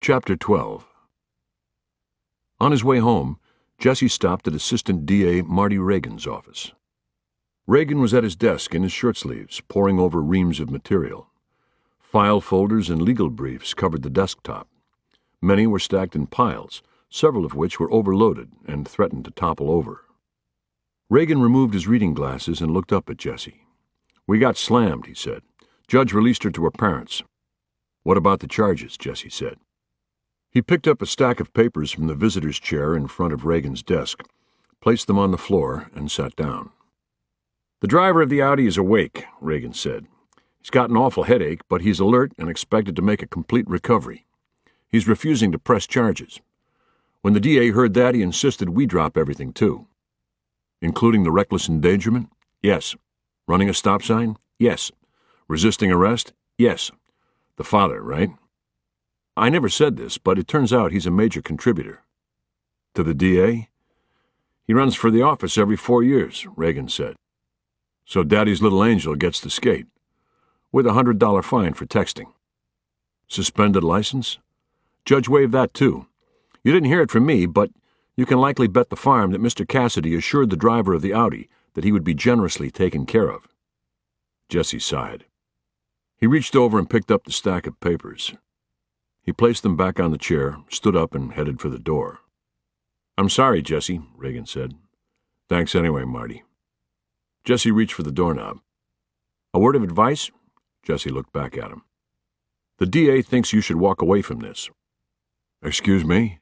Chapter 12. On his way home, Jesse stopped at Assistant D.A. Marty Reagan's office. Reagan was at his desk in his shirt sleeves, poring over reams of material. File folders and legal briefs covered the desktop. Many were stacked in piles, several of which were overloaded and threatened to topple over. Reagan removed his reading glasses and looked up at Jesse. "We got slammed," he said. "Judge released her to her parents." "What about the charges?" Jesse said. He picked up a stack of papers from the visitor's chair in front of Reagan's desk, placed them on the floor, and sat down. "The driver of the Audi is awake," Reagan said. "He's got an awful headache, but he's alert and expected to make a complete recovery. He's refusing to press charges. When the DA heard that, he insisted we drop everything, too." "Including the reckless endangerment?" "Yes." "Running a stop sign?" "Yes." "Resisting arrest?" "Yes." "The father, right?" "I never said this, but it turns out he's a major contributor." "To the DA?" "He runs for the office every 4 years," Reagan said. "So Daddy's little angel gets to skate. With a $100 fine for texting." "Suspended license?" "Judge waived that, too. You didn't hear it from me, but you can likely bet the farm that Mr. Cassidy assured the driver of the Audi that he would be generously taken care of." Jesse sighed. He reached over and picked up the stack of papers. He placed them back on the chair, stood up, and headed for the door. "I'm sorry, Jesse," Reagan said. "Thanks anyway, Marty." Jesse reached for the doorknob. "A word of advice?" Jesse looked back at him. "The DA thinks you should walk away from this." "Excuse me?"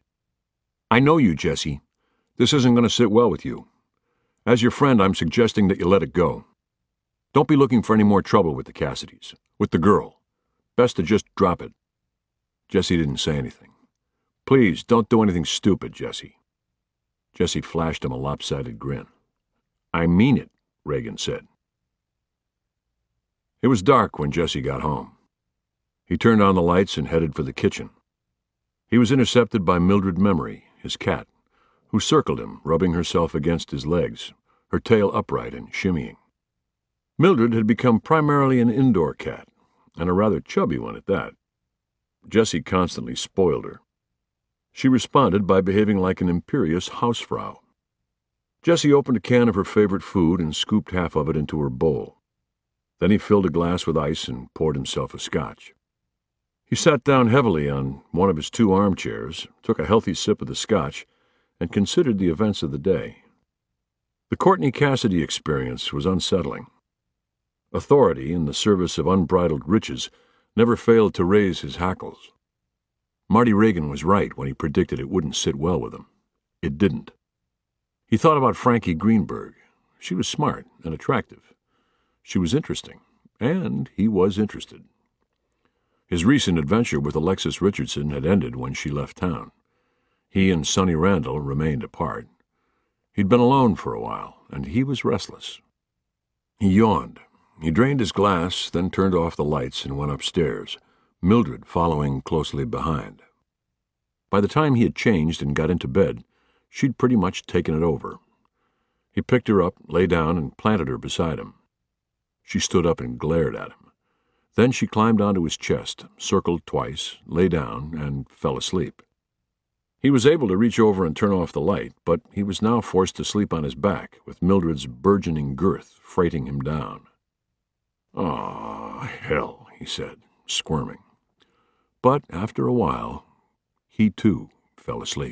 "I know you, Jesse. This isn't going to sit well with you. As your friend, I'm suggesting that you let it go. Don't be looking for any more trouble with the Cassidys. With the girl. Best to just drop it." Jesse didn't say anything. "Please, don't do anything stupid, Jesse." Jesse flashed him a lopsided grin. "I mean it," Reagan said. It was dark when Jesse got home. He turned on the lights and headed for the kitchen. He was intercepted by Mildred Memory, his cat, who circled him, rubbing herself against his legs, her tail upright and shimmying. Mildred had become primarily an indoor cat, and a rather chubby one at that. Jesse constantly spoiled her. She responded by behaving like an imperious hausfrau. Jesse opened a can of her favorite food and scooped half of it into her bowl. Then he filled a glass with ice and poured himself a scotch. He sat down heavily on one of his 2 armchairs, took a healthy sip of the scotch, and considered the events of the day. The Courtney Cassidy experience was unsettling. Authority, in the service of unbridled riches, never failed to raise his hackles. Marty Reagan was right when he predicted it wouldn't sit well with him. It didn't. He thought about Frankie Greenberg. She was smart and attractive. She was interesting, and he was interested. His recent adventure with Alexis Richardson had ended when she left town. He and Sonny Randall remained apart. He'd been alone for a while, and he was restless. He yawned. He drained his glass, then turned off the lights and went upstairs, Mildred following closely behind. By the time he had changed and got into bed, she'd pretty much taken it over. He picked her up, lay down, and planted her beside him. She stood up and glared at him. Then she climbed onto his chest, circled twice, lay down, and fell asleep. He was able to reach over and turn off the light, but he was now forced to sleep on his back, with Mildred's burgeoning girth freighting him down. "Aw, hell," he said, squirming. But after a while, he too fell asleep.